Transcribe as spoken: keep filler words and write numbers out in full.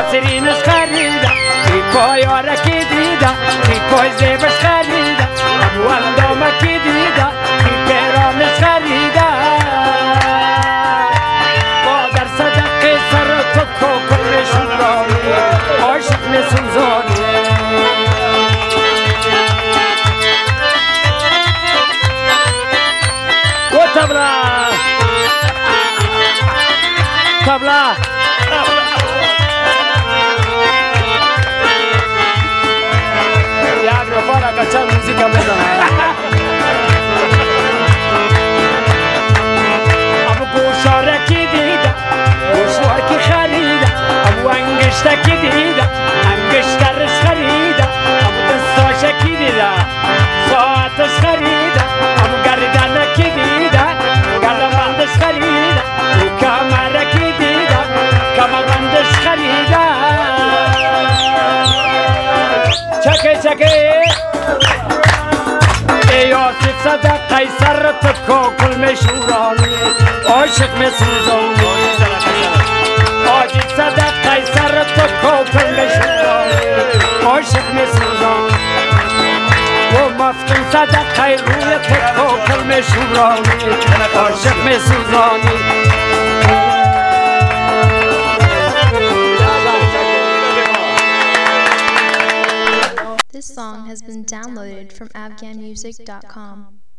نسرینش خریدم بی پای آرکی دیدم بی پای زیبش خریدم ابو اندامکی دیدم بی پیرانش خریدم با در صدق سر تو کوکل نشون رانی عاشق نسوزانی و تبلا تبلا یک نفر اگه چند موزیک هم بزنه ابو گوشارکی دیدم گوشوارکی خریدم ابو انگشتکی دیدم انگشترش خریدم ابو دستاشکی دیدم ساعتش خریدم ابو گردنکی دیدم گردنبندش خریدم او کمرکی دیدم کمربندش خریدم چکه چکه ای آصف صدق قیصر تو کوکل مشورانی عاشق مسوزانی آصف صدق قیصر تو کوکل مشورانی عاشق مسوزانی و مفتون صدق خیر روی تو کوکل مشورانی عاشق مسوزانی This song has been downloaded from afghan music dot com.